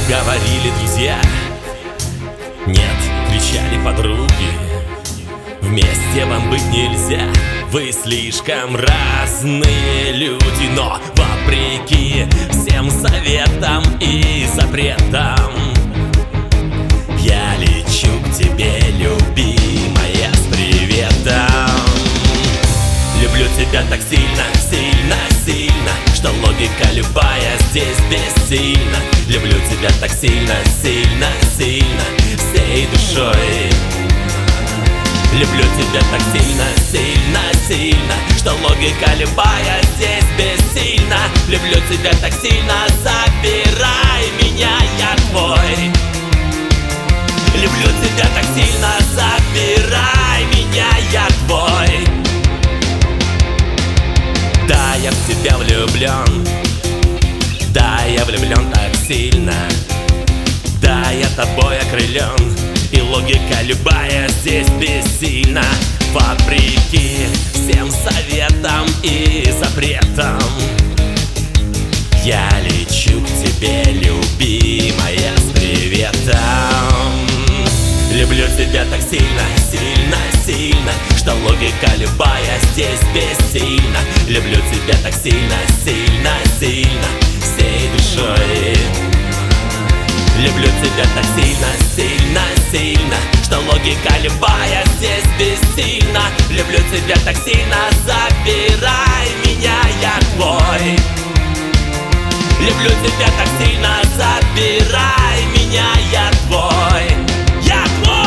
говорили друзья, нет, кричали подруги. Вместе вам быть нельзя, вы слишком разные люди. Но вопреки всем советам и запретам я лечу к тебе, любимая, с приветом. Люблю тебя так сильно, сильно, сильно, что логика любая здесь бессильна. Люблю тебя так сильно, сильно, сильно, всей душой. Люблю тебя так сильно, сильно, сильно, что логика любая здесь бессильна. Люблю тебя так сильно, забирай меня, я твой. Люблю тебя так сильно, забирай меня, я твой. Да, я в тебя влюблен, да, я влюблен так сильно, да, я тобой окрылен, и логика любая здесь бессильна. Вопреки всем советам и запретам я лечу к тебе, любимая, с приветом. Люблю тебя так сильно, сильно, сильно, что логика любая здесь бессильна. Люблю тебя так сильно, сильно, сильно, всей душой. Люблю тебя так сильно, сильно, сильно, что логика любая здесь бессильна. Люблю тебя так сильно, забирай меня, я твой. Люблю тебя так сильно, забирай меня, я твой. Я твой!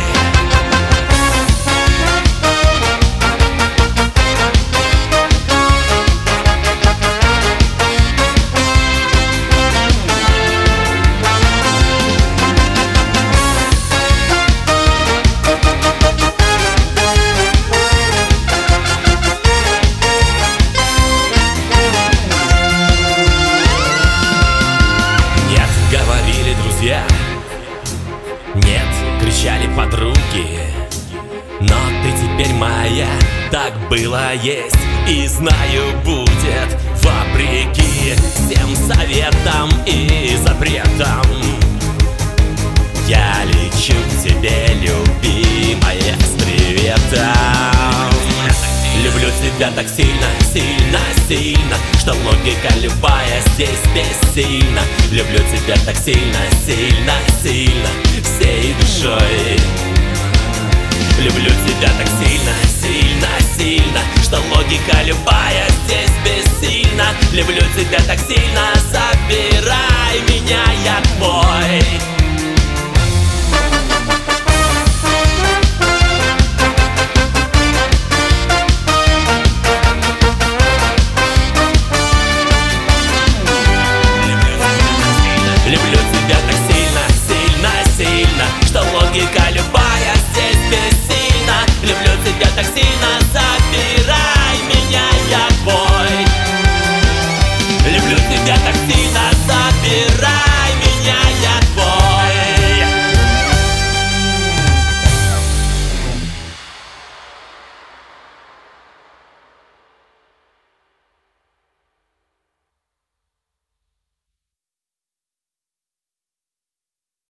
Нет, кричали подруги, но ты теперь моя. Так было, есть и знаю будет. Вопреки всем советам и запретам я лечу к тебе, любимая, с приветом. Люблю тебя так сильно, сильно, сильно, что логика любая здесь бессильна. Люблю тебя так сильно, сильно, сильно, всей душой. Люблю тебя так сильно, сильно, сильно, что логика любая здесь бессильна. Люблю тебя так сильно, забирай